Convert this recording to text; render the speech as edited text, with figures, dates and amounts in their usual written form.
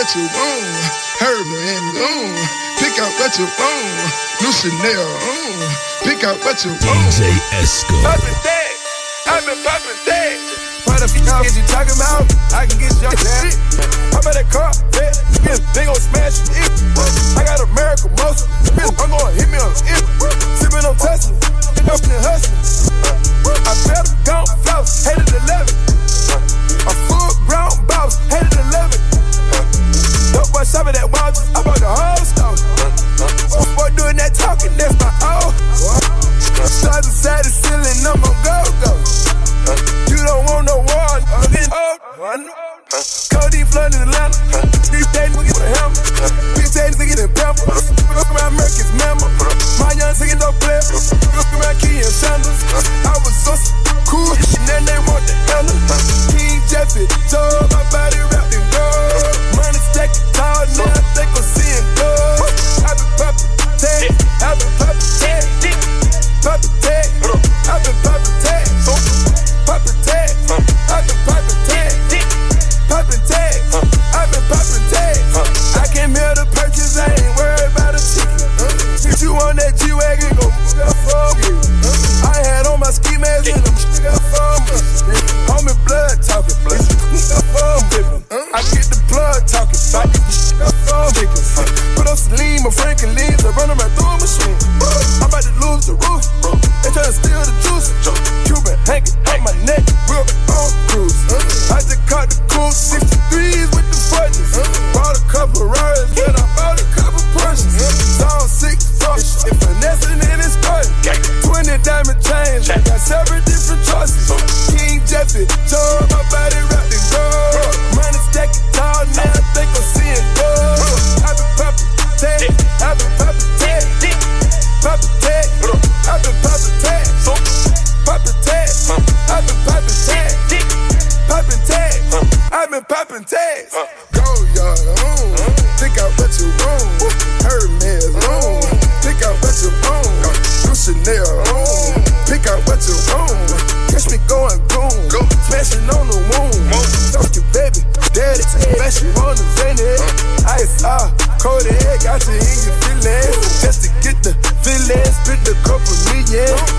what you want. Herman and Loon. Pick out what you want. New Chanel. Pick out what you want. DJ Esco. Poppin' tags. I've been poppin' tags. What the f*** is you talking about? I can get your shit. I'm at that car, yeah. They gon' smash it. I got American muscle. I'm gon' hit me on it. Sippin' on Tesla. Helpin' and hustlin'. I better gon' floss. Hated 11. A full grown boss. Hated 11. Dope boy shopping at Walgreens. I bought the whole store. Boy doing that talking, that's my old. Stars inside the ceiling, I'm on go-go. You don't want no war, Cody flooding Atlanta. These days we get with a hammer. Bitch days we get in pepper. Look around Mercury's member. My young niggas don't play. Look around Key and Sanders. I was so cool, and then they want the Ella. King Jeffy, told my body wrapped in gold. Money stacked tall, now I think I'm seeing gold. I been poppin' tag, I been poppin' tag. Poppin' tag, I been poppin' tag. Poppin' tag, I been poppin' tag. Poppin' tag, I been poppin' tag. I came here to purchase, I ain't worried about a ticket. If you want that G-Wagon, go for me. I had on my ski mask and I'm for me. Homie blood talking, I get the blood talking, put up some lean, my Franklin leaves, I run them right through a machine. I'm about to lose the roof, they tryna steal the juice. Cuban hanging on my neck, real on cruise. I just caught the cool 63s with the fudges. Bought a couple Rarers, then I bought a couple Porsches. Zone 6 fuck, if finessing it is good. 20 diamond chains, I got several different choices. King Jeffy, told my body wrapped in gold. Money stacking tall, now I think I'm seeing gold. I been poppin' tag, I been poppin' tag. Poppin' tag, I been poppin' tag. Poppin' tag, I been poppin' tag. Poppin' tag, I been poppin' tags. Go yard, pick out what you want. Hermes, pick out what you want. New Chanel, pick out what you want. Catch me going boom, smashing on the wound. Fuck you, baby, daddy, smashing on the Zany. ISR, Kodak, got you in your feelings. Just to get the feelings, spit the couple million.